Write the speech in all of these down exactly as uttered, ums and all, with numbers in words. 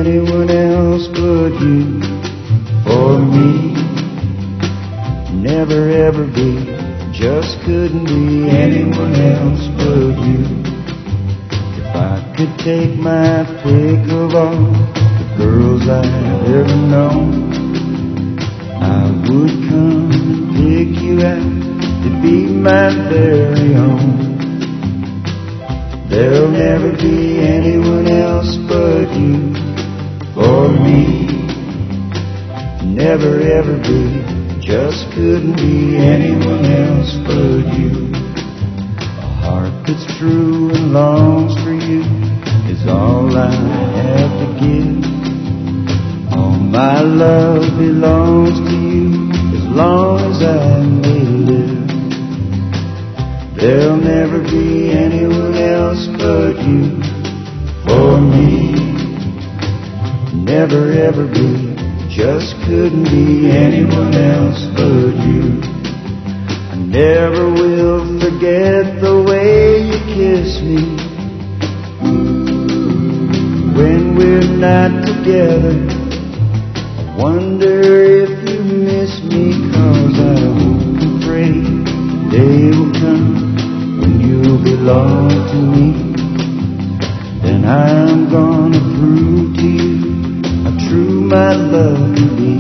anyone else but you. For me, never ever be, just couldn't be anyone else but you. If I could take my pick of all the girls I've ever known, I would come and pick you out to be my very own. There'll never be anyone else but you. For me, never ever be, just couldn't be anyone else but you. A heart that's true and longs for you is all I have to give. All my love belongs to you as long as I may live. There'll never be anyone else but you. For me, never ever be, just couldn't be anyone else but you. I never will forget the way you kiss me when we're not together. I wonder if you miss me, 'cause I hope and pray the day will come when you'll belong to me. Then I'm gonna prove to you how true my love can be.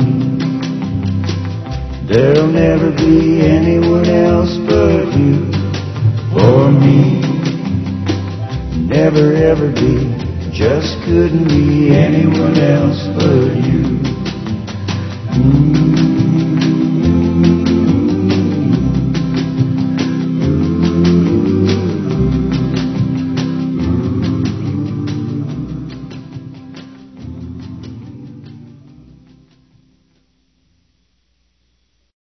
There'll never be anyone else but you. For me, never ever be, just couldn't be anyone else but you. Mm-hmm.